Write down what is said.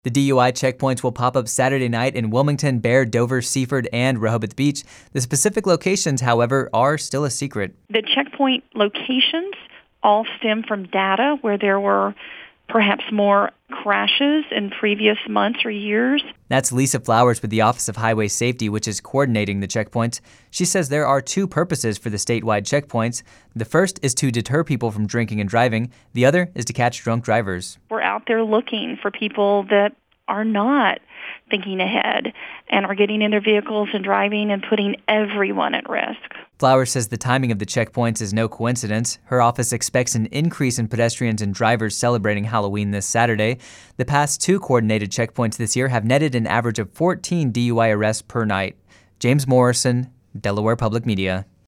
The DUI checkpoints will pop up Saturday night in Wilmington, Bear, Dover, Seaford, and Rehoboth Beach. The specific locations, however, are still a secret. The checkpoint locations all stem from data where there were perhaps more crashes in previous months or years. That's Lisa Flowers with the Office of Highway Safety, which is coordinating the checkpoints. She says there are two purposes for the statewide checkpoints. The first is to deter people from drinking and driving. The other is to catch drunk drivers. We're out there looking for people that are not thinking ahead and are getting in their vehicles and driving and putting everyone at risk. Flowers says the timing of the checkpoints is no coincidence. Her office expects an increase in pedestrians and drivers celebrating Halloween this Saturday. The past two coordinated checkpoints this year have netted an average of 14 DUI arrests per night. James Morrison, Delaware Public Media.